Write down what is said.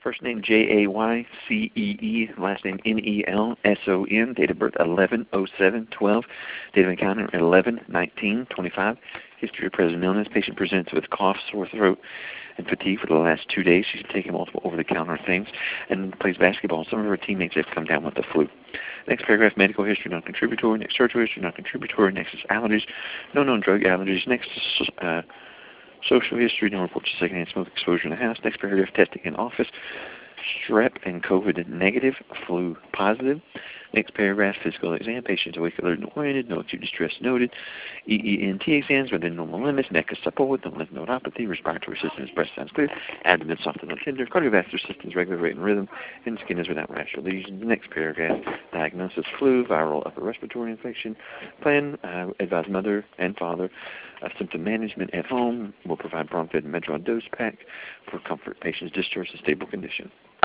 First name Jaycee, last name Nelson, date of birth 11/07/12, date of encounter 11/19/25. History of present illness. Patient presents with cough, sore throat, and fatigue for the last 2 days. She's taken multiple over-the-counter things and plays basketball. Some of her teammates have come down with the flu. Next paragraph, medical history, non-contributory. Next, surgical history, non-contributory. Next is allergies, no known drug allergies. Next is social history, no reports of secondhand smoke exposure in the house. Next paragraph, testing in office, strep and COVID negative, flu positive. Next paragraph, physical exam, patients awake, alert, and oriented, no acute distress noted. EENT exams within normal limits, neck is supple, no lymph nodopathy, respiratory system is breast sounds clear, abdomen soft and tender, cardiovascular system is regular rate and rhythm, and skin is without rash or lesions. Next paragraph, diagnosis, flu, viral upper respiratory infection. Plan, advise mother and father of symptom management at home. Will provide Bronfed and Medrol dose pack for comfort. Patient's discharge in stable condition.